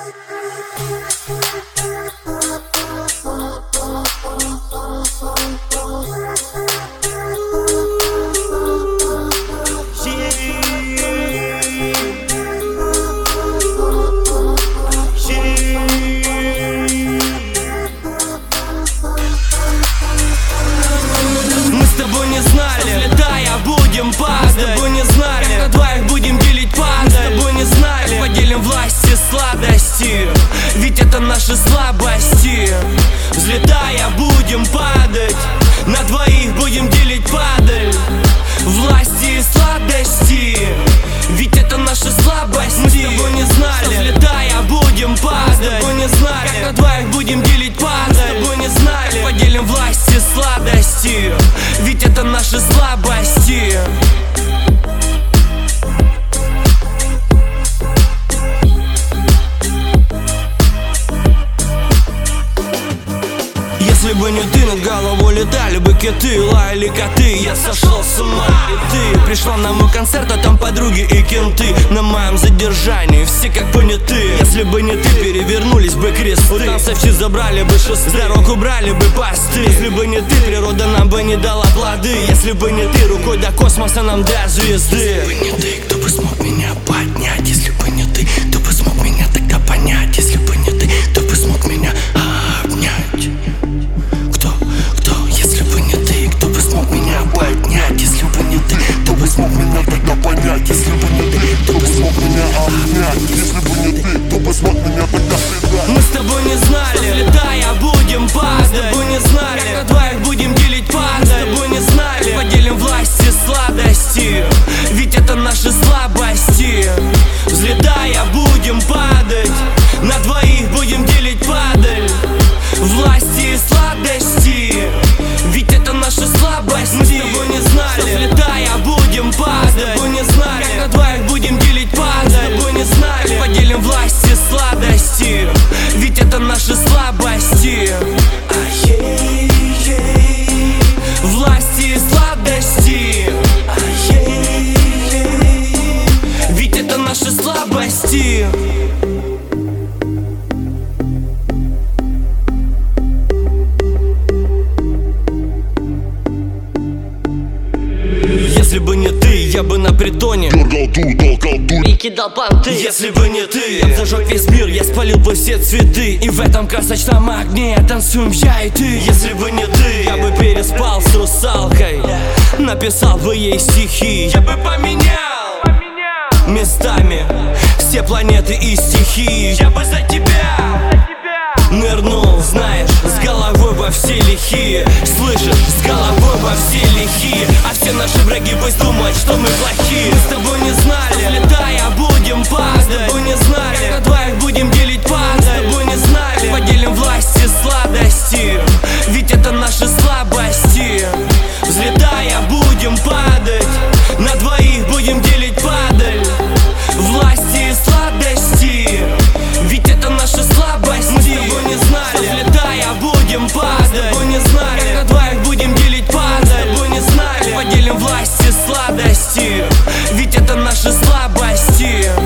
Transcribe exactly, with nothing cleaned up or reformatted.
Ведь это наши слабости. Взлетая, будем падать. На двоих будем делить падаль. Власти и сладости. Ведь это наши слабости. Мы с тобой не знали. Взлетая, будем падать. Мы с тобой не знали. Как на двоих будем делить падаль. Мы с тобой не знали. Поделим власти и сладости. Ведь это наши слабости. Если бы не ты, над головой летали бы киты, лаяли коты, я сошел с ума. И ты пришла на мой концерт, а там подруги и кенты. На моем задержании все как понятые. Если бы не ты, перевернулись бы кресты. У танцовщиц забрали бы шесты, с дорог убрали бы посты. Если бы не ты, природа нам бы не дала плоды. Если бы не ты, рукой до космоса нам до звезды. Если бы не ты, кто бы смог меня поднять? Если бы не ты, кто бы смог меня тогда понять? Если бы не ты, кто бы смог меня обнять? Если бы не ты, кто бы смог меня тогда понять? Если бы не ты, кто бы смог меня обнять? Если бы не ты, кто бы смог меня тогда предать? Мы с тобой не знали, летая будем падать. Мы с тобой не знали, как на двоих будем делить падаль. Мы с тобой не знали, поделим власти и сладости. Ведь это наши слабости. Взлетая будем падать. На двоих будем делить падаль. Власти и сладости. Ведь это наши слабости. Мы с тобой не знали, взлетая будем падать. Мы с тобой не знали, как на двоих будем делить падаль. Мы с тобой не знали, поделим власти и сладости. Ведь это наши слабости. Власти и сладости. Ведь это наши слабости. Если бы не ты, я бы на притоне дергал тут, толкал тут и кидал понты. Если бы не ты, я зажег весь мир, я спалил бы все цветы. И в этом красочном огне танцуем я и ты. Если бы не ты, я бы переспал с русалкой, написал бы ей стихи. Я бы поменял местами все планеты и стихии. Я бы за тебя нырнул, знаешь, с головой во все лихие. Слышишь, с головой во все лихие. А все наши враги пусть думают, что мы плохие. Мы с тобой не знали, летая будем падать. Мы с тобой не знали, как на двоих будем делить падаль. Мы с тобой не знали, поделим власти и сладости. Ведь это наши слабости. Взлетая будем падать. На двоих будем делить падаль. Власти и сладости. Ведь это наши слабости. Мы с тобой не знали, взлетая будем падать. Мы с тобой не знали, как на двоих будем делить падаль. Мы с тобой не знали, поделим власти и сладости. Ведь это наши слабости.